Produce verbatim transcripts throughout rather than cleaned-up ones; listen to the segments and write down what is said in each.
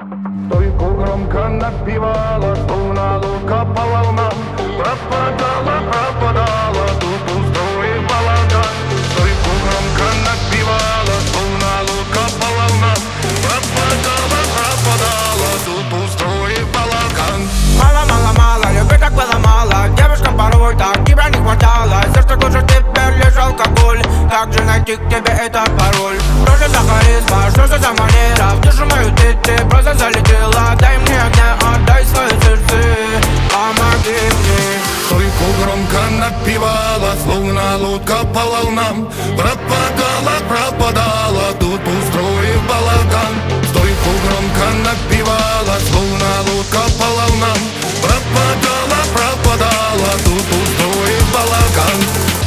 Стойку громко напевала, словно лодка по волнам. Пропадала, пропадала, тут пустой балаган. Стойку громко напевала, словно лодка по волнам. Пропадала, пропадала, тут пустой балаган. Мало, мало, мало, любви так было мало. Девушкам порой так тебя не хватало. Все, что глушит теперь лишь алкоголь. Как же найти к тебе этот пароль? Что же за харизма, что же за манера? В душу мою ты, ты просто залетела. Дай мне огня, отдай свое сердце. Помоги мне. Стойку громко напевала, словно лодка по волнам. Пропадала, пропадала, тут устроив балаган. Стойку громко напевала, словно лодка по волнам. Пропадала, пропадала, тут устроив балаган.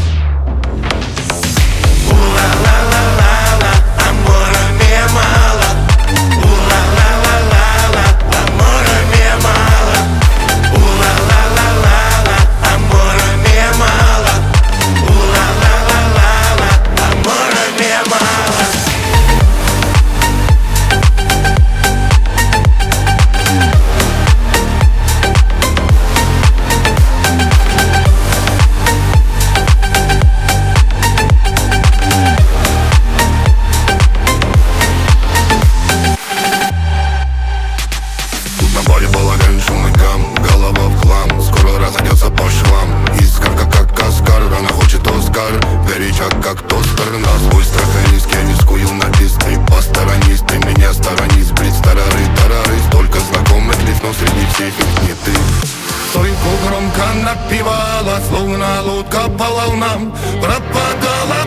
На баре балаган, шумный гам, голова в хлам. Скоро разойдется по швам. Искорка как каскар, она хочет Оскар. Горяча как тостер, на свой страх и риск я рискую на диск. Ты посторонись, ты меня сторонись. Брит старары, тарары, столько знакомых лиц, но среди всех их не ты. Стойку громко напевала, словно лодка по волнам. Пропадала,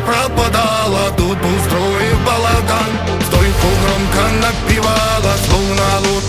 пропадала, тут устроив балаган. Стойку громко напевала, словно лодка